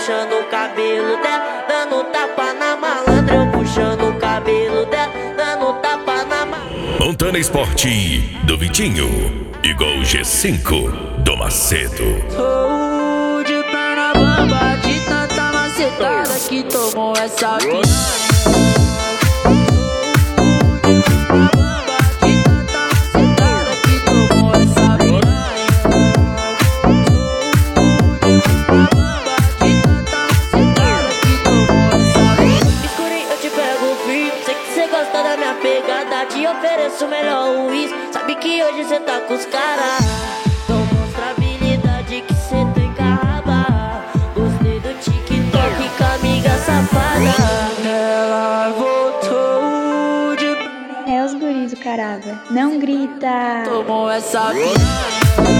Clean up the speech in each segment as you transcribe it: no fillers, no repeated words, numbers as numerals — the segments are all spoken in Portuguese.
puxando o cabelo dela, dando tapa na malandra, eu puxando o cabelo dela, dando tapa na malandra. Montana Esporte do Vitinho, igual G5 do Macedo. Tô de perna bamba, de tanta macetada que tomou essa piranha. Te ofereço o melhor uísque, sabe que hoje cê tá com os caras. Então mostra a habilidade que cê tem carraba. Gostei do TikTok com a amiga safada. Ela voltou de... É os guris do carava, não grita. Tomou essa piranha.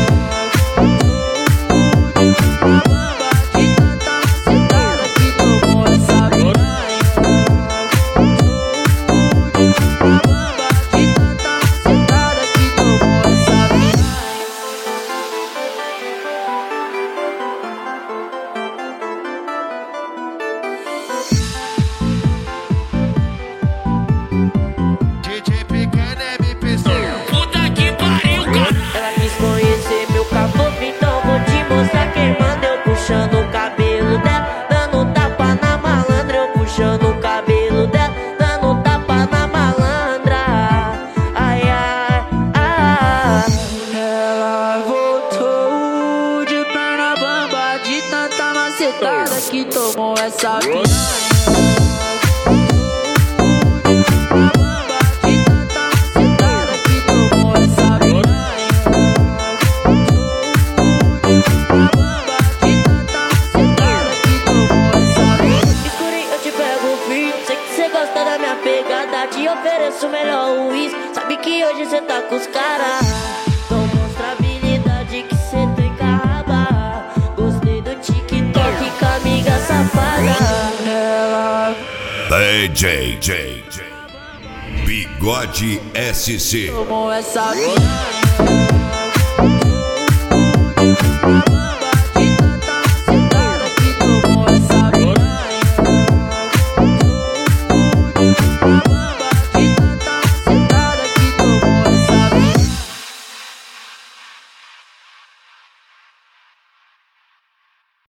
Puxando o cabelo dela, dando tapa na malandra, eu puxando o cabelo dela, dando tapa na malandra. Ai, ai, ai. Ela voltou de perna bamba, de tanta macetada que tomou essa piranha. Te ofereço o melhor uísque, sabe que hoje cê tá com os caras. Então mostra a habilidade que cê tem carraba. Gostei do TikTok com a amiga safada. Ela... DJ Bigode SC. Tomou essa piranha.